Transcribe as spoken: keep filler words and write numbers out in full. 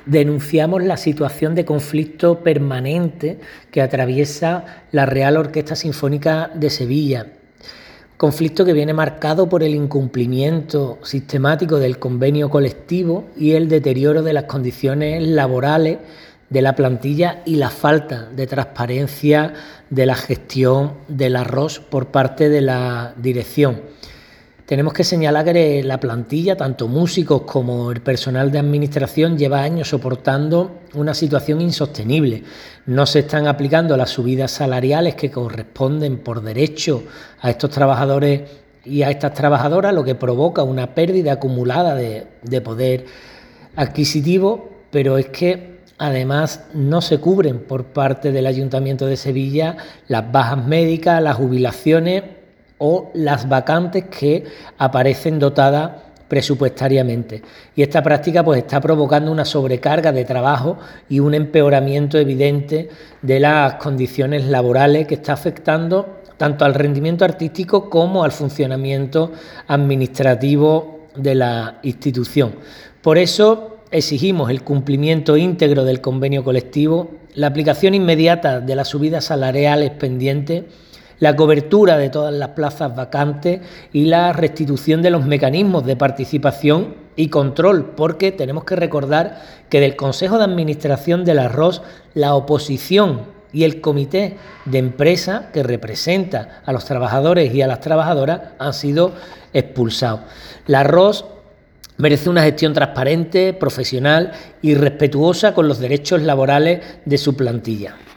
denunciamos la situación de conflicto permanente que atraviesa la Real Orquesta Sinfónica de Sevilla. Conflicto que viene marcado por el incumplimiento sistemático del convenio colectivo y el deterioro de las condiciones laborales de la plantilla y la falta de transparencia de la gestión del arroz por parte de la dirección. Tenemos que señalar que la plantilla, tanto músicos como el personal de administración, lleva años soportando una situación insostenible. No se están aplicando las subidas salariales que corresponden por derecho a estos trabajadores y a estas trabajadoras, lo que provoca una pérdida acumulada de, de poder adquisitivo, pero es que además no se cubren por parte del Ayuntamiento de Sevilla las bajas médicas, las jubilaciones o las vacantes que aparecen dotadas presupuestariamente. Y esta práctica pues está provocando una sobrecarga de trabajo y un empeoramiento evidente de las condiciones laborales que está afectando tanto al rendimiento artístico como al funcionamiento administrativo de la institución. Por eso exigimos el cumplimiento íntegro del convenio colectivo, la aplicación inmediata de las subidas salariales pendientes, la cobertura de todas las plazas vacantes y la restitución de los mecanismos de participación y control, porque tenemos que recordar que del Consejo de Administración del Arroz, la oposición y el comité de empresa que representa a los trabajadores y a las trabajadoras han sido expulsados. El Arroz merece una gestión transparente, profesional y respetuosa con los derechos laborales de su plantilla.